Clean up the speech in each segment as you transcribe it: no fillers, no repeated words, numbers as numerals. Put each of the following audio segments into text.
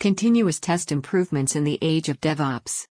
Continuous test improvements in the age of DevOps.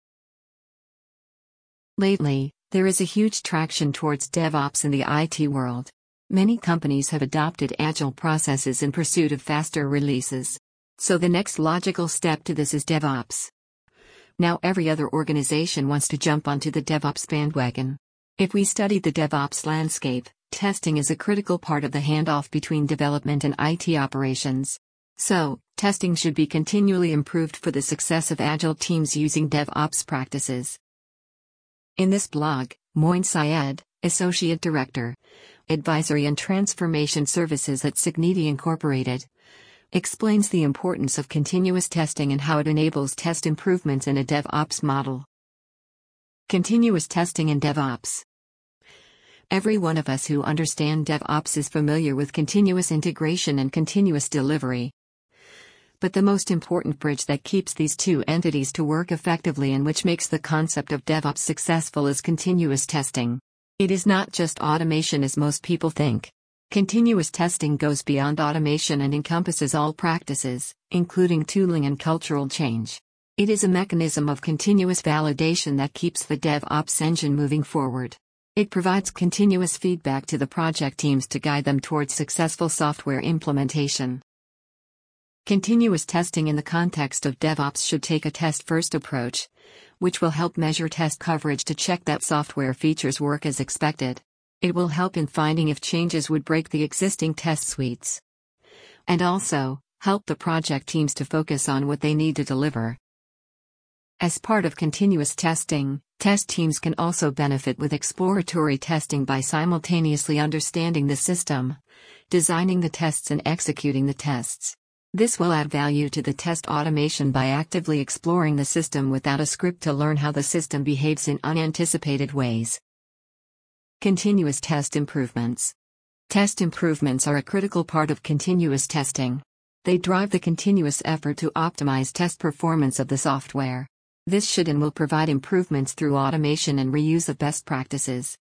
Lately, there is a huge traction towards DevOps in the IT world. Many companies have adopted agile processes in pursuit of faster releases. So the next logical step to this is DevOps. Now every other organization wants to jump onto the DevOps bandwagon. If we study the DevOps landscape, testing is a critical part of the handoff between development and IT operations. So, testing should be continually improved for the success of agile teams using DevOps practices. In this blog, Moin Syed, Associate Director, Advisory and Transformation Services at Signiti Incorporated, explains the importance of continuous testing and how it enables test improvements in a DevOps model. Continuous testing in DevOps. Every one of us who understand DevOps is familiar with continuous integration and continuous delivery. But the most important bridge that keeps these two entities to work effectively and which makes the concept of DevOps successful is continuous testing. It is not just automation as most people think. Continuous testing goes beyond automation and encompasses all practices, including tooling and cultural change. It is a mechanism of continuous validation that keeps the DevOps engine moving forward. It provides continuous feedback to the project teams to guide them towards successful software implementation. Continuous testing in the context of DevOps should take a test-first approach, which will help measure test coverage to check that software features work as expected. It will help in finding if changes would break the existing test suites. And also, help the project teams to focus on what they need to deliver. As part of continuous testing, test teams can also benefit with exploratory testing by simultaneously understanding the system, designing the tests and executing the tests. This will add value to the test automation by actively exploring the system without a script to learn how the system behaves in unanticipated ways. Continuous test improvements. Test improvements are a critical part of continuous testing. They drive the continuous effort to optimize test performance of the software. This should and will provide improvements through automation and reuse of best practices.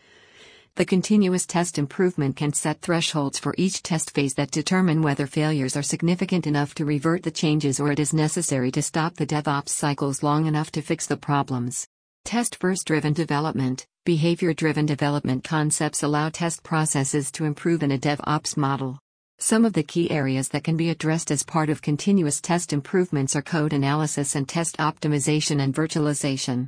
The continuous test improvement can set thresholds for each test phase that determine whether failures are significant enough to revert the changes or it is necessary to stop the DevOps cycles long enough to fix the problems. Test-first driven development, behavior-driven development concepts allow test processes to improve in a DevOps model. Some of the key areas that can be addressed as part of continuous test improvements are code analysis and test optimization and virtualization.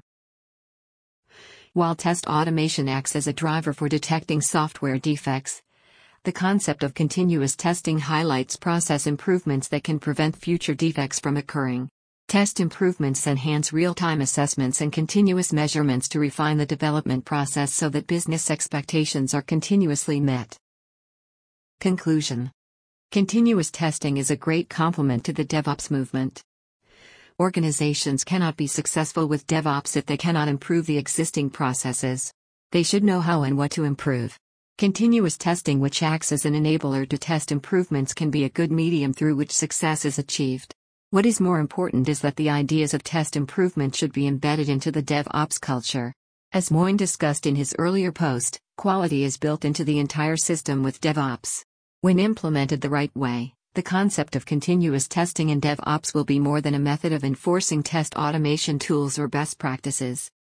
While test automation acts as a driver for detecting software defects, the concept of continuous testing highlights process improvements that can prevent future defects from occurring. Test improvements enhance real-time assessments and continuous measurements to refine the development process so that business expectations are continuously met. Conclusion. Continuous testing is a great complement to the DevOps movement. Organizations cannot be successful with DevOps if they cannot improve the existing processes. They should know how and what to improve. Continuous testing, which acts as an enabler to test improvements, can be a good medium through which success is achieved. What is more important is that the ideas of test improvement should be embedded into the DevOps culture. As Moin discussed in his earlier post, quality is built into the entire system with DevOps. When implemented the right way, the concept of continuous testing in DevOps will be more than a method of enforcing test automation tools or best practices.